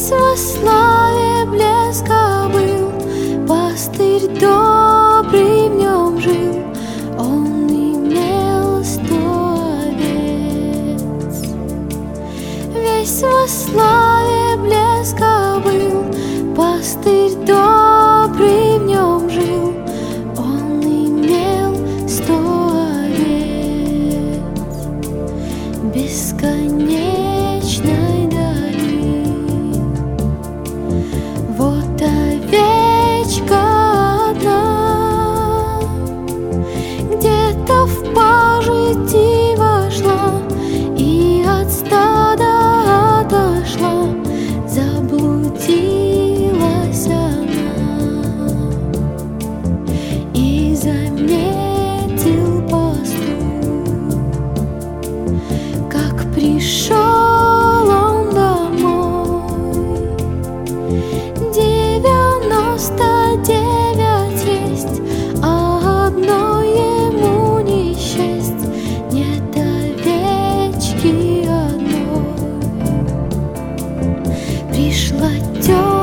Весь во славе блеска был, пастырь добрый в нем жил, он имел 100 овец. Весь во славе блеска был, пастырь добрый в нем жил, он имел 100 овец. Бесконечной дали вот овечка одна, где-то в пажити вошла и от стада отошла, заблудилась она. И заметил пастух, как пришел он домой. 99 есть, а одной ему не счесть, нет овечки одной. Пришла тётя